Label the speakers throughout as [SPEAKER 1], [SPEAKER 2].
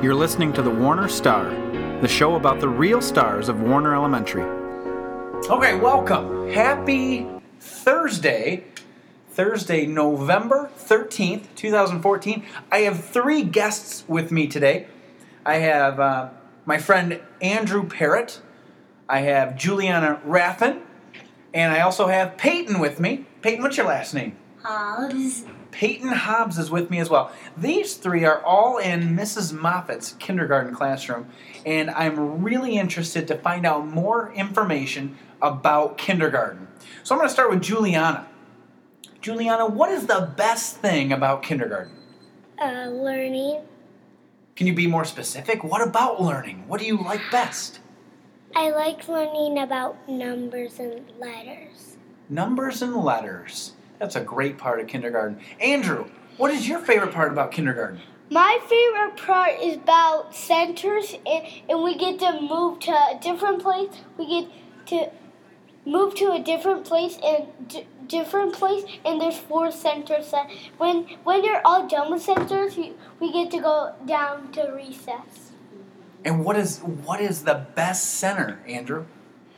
[SPEAKER 1] You're listening to the Warner Star, the show about the real stars of Warner Elementary. Okay, welcome. Happy Thursday, November 13th, 2014. I have three guests with me today. I have my friend Andrew Parrott, I have Juliana Raffin, and I also have Peyton with me. Peyton, what's your last name?
[SPEAKER 2] Hobbs.
[SPEAKER 1] Peyton Hobbs is with me as well. These three are all in Mrs. Moffat's kindergarten classroom, and I'm really interested to find out more information about kindergarten. So I'm going to start with Juliana. Juliana, what is the best thing about kindergarten?
[SPEAKER 2] Learning.
[SPEAKER 1] Can you be more specific? What about learning? What do you like best?
[SPEAKER 2] I like learning about numbers and letters.
[SPEAKER 1] Numbers and letters. That's a great part of kindergarten. Andrew, what is your favorite part about kindergarten?
[SPEAKER 2] My favorite part is about centers, and we get to move to a different place. We get to move to a different place and there's 4 centers. When you're all done with centers, we get to go down to recess.
[SPEAKER 1] And what is the best center, Andrew?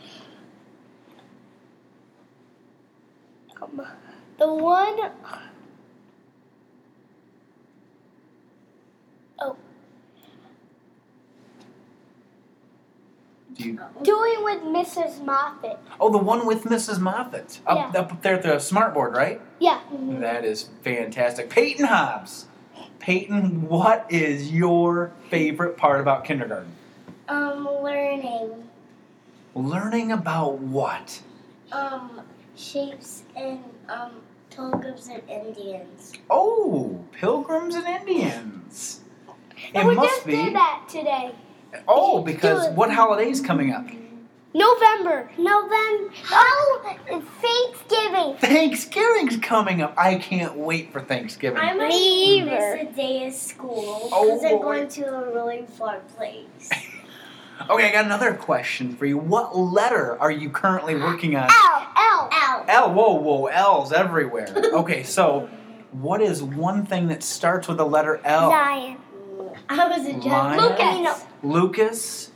[SPEAKER 2] The one... Doing with Mrs. Moffat.
[SPEAKER 1] Oh, the one with Mrs. Moffat. Up there at the smartboard, right?
[SPEAKER 2] Yeah.
[SPEAKER 1] Mm-hmm. That is fantastic. Peyton Hobbs. Peyton, what is your favorite part about kindergarten?
[SPEAKER 2] Learning.
[SPEAKER 1] Learning about what?
[SPEAKER 2] Shapes and pilgrims and Indians.
[SPEAKER 1] Oh, pilgrims and Indians.
[SPEAKER 2] And we just did that today.
[SPEAKER 1] Oh, because what holiday is coming up?
[SPEAKER 2] November. Oh, it's Thanksgiving.
[SPEAKER 1] Thanksgiving's coming up. I can't wait for Thanksgiving.
[SPEAKER 2] I might miss a day of school because I'm going to a really far place.
[SPEAKER 1] Okay, I got another question for you. What letter are you currently working on?
[SPEAKER 2] L.
[SPEAKER 1] L. Whoa, L's everywhere. Okay, so what is one thing that starts with the letter L?
[SPEAKER 2] Lion. I was a joke.
[SPEAKER 1] Lucas.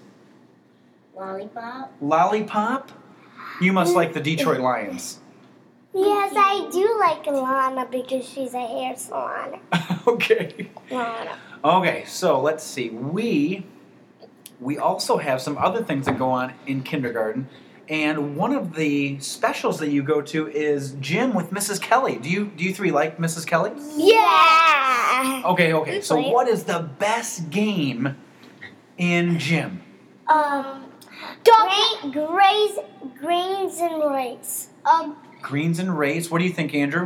[SPEAKER 1] Lollipop? You must like the Detroit Lions.
[SPEAKER 2] Yes, I do like Lana because she's a hair salon.
[SPEAKER 1] Okay.
[SPEAKER 2] Lana.
[SPEAKER 1] Okay, so let's see. We also have some other things that go on in kindergarten, and one of the specials that you go to is gym with Mrs. Kelly. Do you three like Mrs. Kelly?
[SPEAKER 2] Yeah.
[SPEAKER 1] Okay. So what is the best game in gym?
[SPEAKER 2] Greens and race.
[SPEAKER 1] Greens and race. What do you think, Andrew?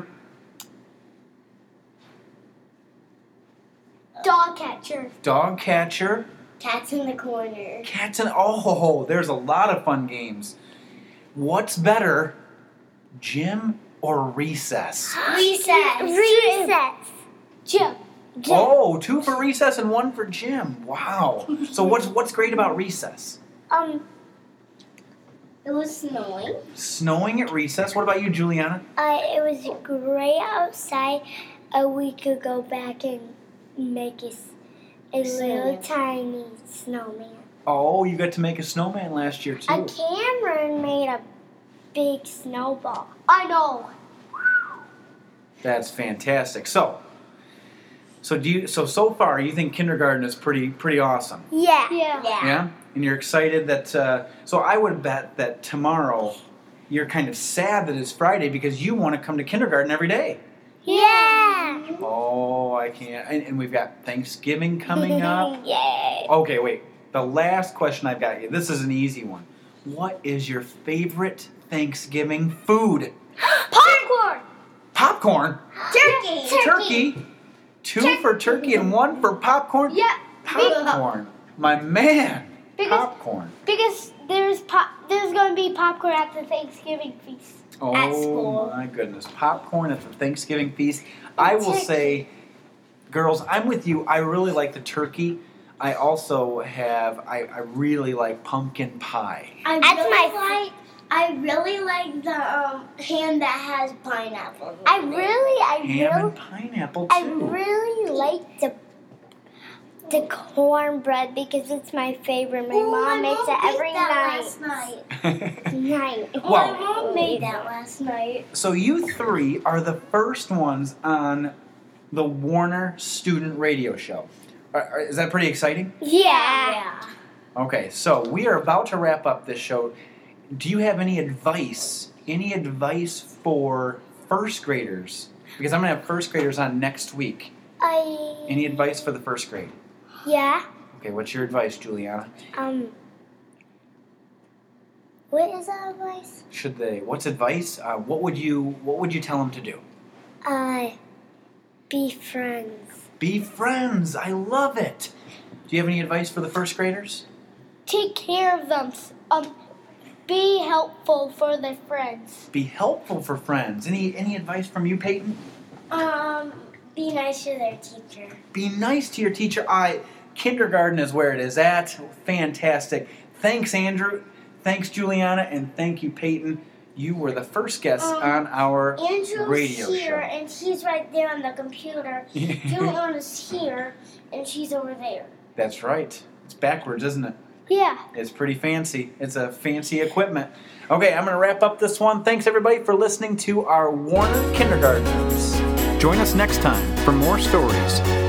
[SPEAKER 2] Dog catcher.
[SPEAKER 1] Dog catcher.
[SPEAKER 2] Cats in the corner.
[SPEAKER 1] There's a lot of fun games. What's better, gym or recess?
[SPEAKER 2] Recess. Gym.
[SPEAKER 1] Oh, 2 for recess and 1 for gym. Wow. So what's great about recess?
[SPEAKER 2] It was snowing.
[SPEAKER 1] Snowing at recess. What about you, Juliana?
[SPEAKER 2] It was gray outside. We could go back and make a little tiny snowman.
[SPEAKER 1] Oh, you got to make a snowman last year too.
[SPEAKER 2] Cameron made a big snowball. I know.
[SPEAKER 1] That's fantastic. So far you think kindergarten is pretty awesome?
[SPEAKER 2] Yeah.
[SPEAKER 1] And you're excited that so I would bet that tomorrow you're kind of sad that it's Friday because you want to come to kindergarten every day.
[SPEAKER 2] Yeah.
[SPEAKER 1] Oh, I can't. And we've got Thanksgiving coming up.
[SPEAKER 2] Yay.
[SPEAKER 1] Okay, wait. The last question I've got you. This is an easy one. What is your favorite Thanksgiving food? Popcorn? Turkey. 2 for turkey and 1 for popcorn?
[SPEAKER 2] Yeah.
[SPEAKER 1] Popcorn. My man. Popcorn.
[SPEAKER 2] Because there's going to be popcorn at the Thanksgiving feast at school.
[SPEAKER 1] Oh, my goodness. Popcorn at the Thanksgiving feast. I will say, girls, I'm with you. I really like the turkey. I also I really like pumpkin pie.
[SPEAKER 2] I really like the ham that has pineapple.
[SPEAKER 1] Ham and pineapple, too.
[SPEAKER 2] I really like The cornbread because it's my favorite. My mom makes it every night.
[SPEAKER 1] Well,
[SPEAKER 2] My mom made that last night.
[SPEAKER 1] So you three are the first ones on the Warner Student Radio Show. Is that pretty exciting?
[SPEAKER 2] Yeah.
[SPEAKER 1] Okay, so we are about to wrap up this show. Do you have any advice? Any advice for first graders? Because I'm going to have first graders on next week. Any advice for the first grade?
[SPEAKER 2] Yeah.
[SPEAKER 1] Okay, what's your advice, Juliana?
[SPEAKER 2] What is that advice?
[SPEAKER 1] What's advice? What would you tell them to do?
[SPEAKER 2] Be friends.
[SPEAKER 1] Be friends. I love it. Do you have any advice for the first graders?
[SPEAKER 2] Take care of them. Be helpful for their friends.
[SPEAKER 1] Be helpful for friends. Any advice from you, Peyton?
[SPEAKER 2] Be nice to their teacher.
[SPEAKER 1] Be nice to your teacher. Kindergarten is where it is at. Fantastic. Thanks, Andrew. Thanks, Juliana, and thank you, Peyton. You were the first guest on our
[SPEAKER 2] Andrew's
[SPEAKER 1] radio
[SPEAKER 2] here,
[SPEAKER 1] show.
[SPEAKER 2] and he's right there on the computer. Juliana's here, and she's over there.
[SPEAKER 1] That's right. It's backwards, isn't it?
[SPEAKER 2] Yeah.
[SPEAKER 1] It's pretty fancy. It's a fancy equipment. Okay, I'm going to wrap up this one. Thanks, everybody, for listening to our Warner Kindergartners. Join us next time for more stories